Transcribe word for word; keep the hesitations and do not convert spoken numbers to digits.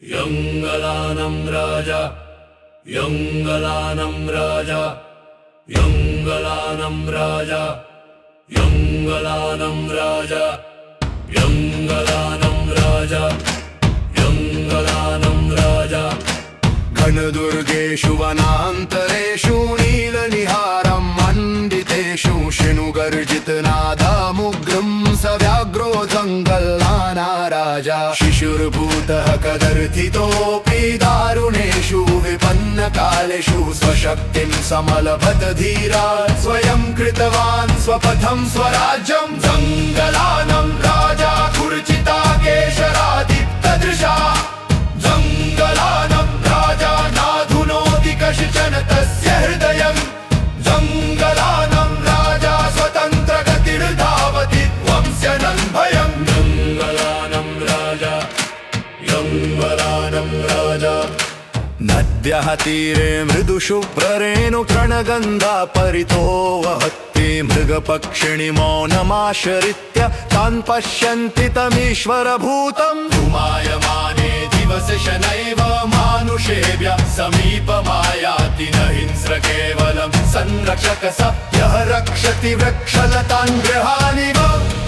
यङ्गलानं राजा यङ्गलानं राजा यङ्गलानं राजा यङ्गलानं राजा यङ्गलानं राजा यङ्गलानं राजा घनदुर्गेषु वनान्तरेषु नीलनिहारं मण्डितेषु शिनुगर्जितनादमुग्रं स व्याघ्रो जङ्गलाना राजा शिशुर्भूतः कदर्थितोऽपि दारुणेषु विपन्नकालेषु स्वशक्तिं समलभत धीरात् स्वयं कृतवान् स्वपथं स्वराज्यं जङ्गलानं राजा कुर्चिता केशरादित्यदृशा जङ्गलानं राजा नाधुनोति कश्चन तस्य हृदयं जङ्गलानं राजा स्वतन्त्रगतिर्धावति ध्वंस्य नन्भयं जङ्गलानं राजा यङ्गलानं राजा नद्यः तीरे मृदुशुभ्ररेणुतृणगन्धा परितो वहति मृगपक्षिणि मौनमाश्रित्य तान् पश्यन्ति तमीश्वरभूतं धूमायमाने दिवसे शनैव मानुषेभ्य समीपमायाति न हिंस्र केवलं संरक्षक स यः रक्षति वृक्षलतान् गृहाणि